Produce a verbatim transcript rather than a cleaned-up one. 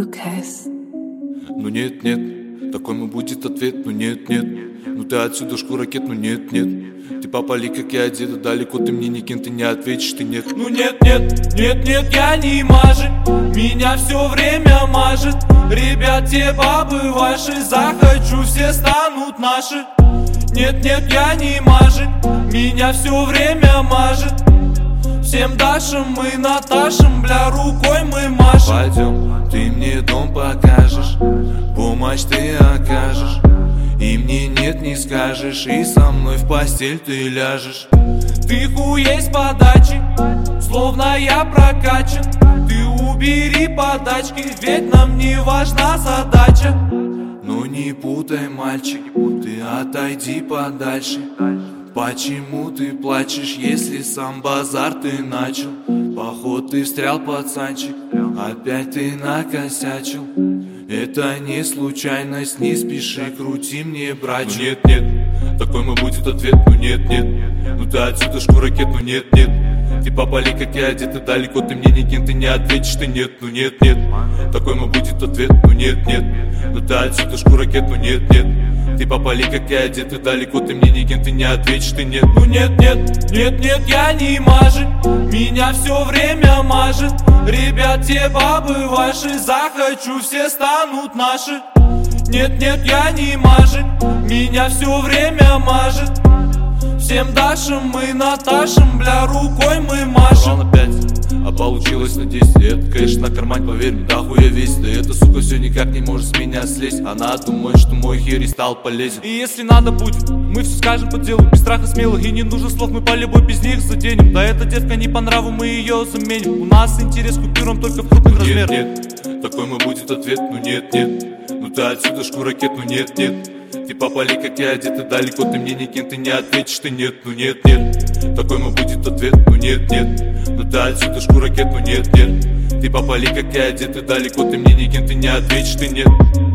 Lucas. Ну нет, нет, такой мой будет ответ. Ну нет, нет, ну ты отсюда шку ракет. Ну нет, нет, ты попали, как я одета. Далеко ты мне никем, ты не ответишь, ты нет. Ну нет, нет, нет, нет, я не мажет. Меня все время мажет. Ребят, те бабы ваши, захочу, все станут наши. Нет, нет, я не мажет. Меня все время мажет. Всем Дашам мы Наташам, бля, рукой мы машем. Пойдем, ты мне дом покажешь, помощь ты окажешь, и мне нет не скажешь, и со мной в постель ты ляжешь. Ты хуей с подачи, словно я прокачан. Ты убери подачки, ведь нам не важна задача. Ну не путай, мальчик, ты отойди подальше. Почему ты плачешь, если сам базар ты начал? Поход ты встрял, пацанчик, опять ты накосячил. Это не случайность, не спеши, крути мне, братчик. Ну нет, нет, такой мой будет ответ. Ну нет, нет, ну ты отсюда шку ракет. Ну нет, нет, ты попали, как я одета. Далеко ты мне никем, ты не ответишь, ты нет. Ну нет, нет, такой мой будет ответ. Ну нет, нет, ну ты отсюда шку ракет. Ну нет, нет, ты попали, как я одета. Далеко ты мне никем, ты не ответишь, ты нет. Ну нет, нет, нет, нет, я не мажет. Меня все время мажет. Ребят, те бабы ваши, захочу, все станут наши. Нет, нет, я не мажет. Меня все время мажет. Всем Дашам мы Наташам, бля, рукой мы машем. Ровно пять, а получилось на десять. Это, конечно, на кармане, поверь мне, дохуя весит. Да эта сука все никак не может с меня слезть. Она думает, что мой херь стал полезен. И если надо будет, мы все скажем по делу, без страха смелых. И не нужно слов, мы по любой без них заденем. Да эта девка не по нраву, мы ее заменим. У нас интерес к купюрам только в крупных размерах. Нет, нет, такой мой будет ответ. Ну нет, нет, ну ты отсюда шку ракет. Ну нет, нет, ты попали, как я одета. Далеко ты мне никем, ты не ответишь, ты нет. Ну нет, нет, такой мой будет ответ. Ну нет, нет, ну ты отсюда шку ракет. Ну нет, нет, ты попали, как я одета. Далеко ты мне никем, ты не ответишь, ты нет.